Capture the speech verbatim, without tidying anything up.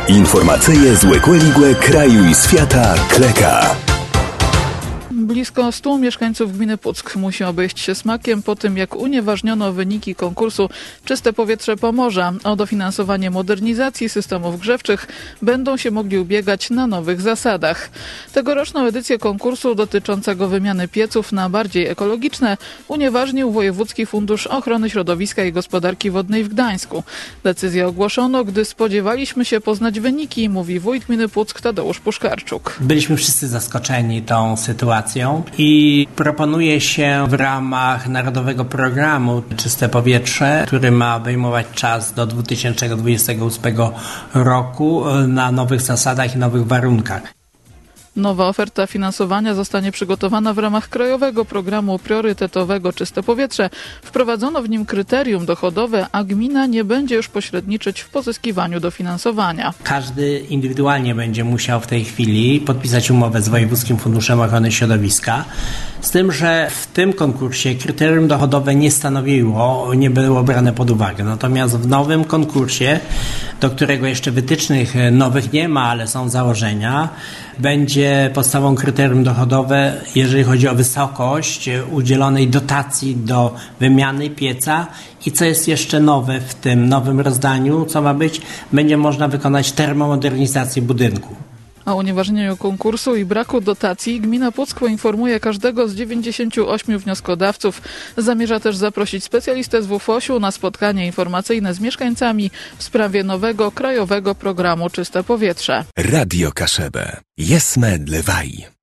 Informacyje z Łekłe kraju i świata Kleka. Blisko stu mieszkańców gminy Puck musi obejść się smakiem po tym, jak unieważniono wyniki konkursu Czyste Powietrze Pomorza. O dofinansowanie modernizacji systemów grzewczych będą się mogli ubiegać na nowych zasadach. Tegoroczną edycję konkursu dotyczącego wymiany pieców na bardziej ekologiczne unieważnił Wojewódzki Fundusz Ochrony Środowiska i Gospodarki Wodnej w Gdańsku. Decyzję ogłoszono, gdy spodziewaliśmy się poznać wyniki, mówi wójt gminy Puck Tadeusz Puszkarczuk. Byliśmy wszyscy zaskoczeni tą sytuacją i proponuje się w ramach Narodowego Programu Czyste Powietrze, który ma obejmować czas do dwa tysiące dwudziestego ósmego roku, na nowych zasadach i nowych warunkach. Nowa oferta finansowania zostanie przygotowana w ramach Krajowego Programu Priorytetowego Czyste Powietrze. Wprowadzono w nim kryterium dochodowe, a gmina nie będzie już pośredniczyć w pozyskiwaniu dofinansowania. Każdy indywidualnie będzie musiał w tej chwili podpisać umowę z Wojewódzkim Funduszem Ochrony Środowiska, z tym, że w tym konkursie kryterium dochodowe nie stanowiło, nie było brane pod uwagę. Natomiast w nowym konkursie, do którego jeszcze wytycznych nowych nie ma, ale są założenia, będzie podstawą kryterium dochodowe, jeżeli chodzi o wysokość udzielonej dotacji do wymiany pieca i co jest jeszcze nowe w tym nowym rozdaniu, co ma być, będzie można wykonać termomodernizację budynku. O unieważnieniu konkursu i braku dotacji gmina Puck poinformuje każdego z dziewięćdziesięciu ośmiu wnioskodawców. Zamierza też zaprosić specjalistę z W F O ŚiU na spotkanie informacyjne z mieszkańcami w sprawie nowego Krajowego Programu Czyste Powietrze. Radio Kaszebę. Jesme dlewaj.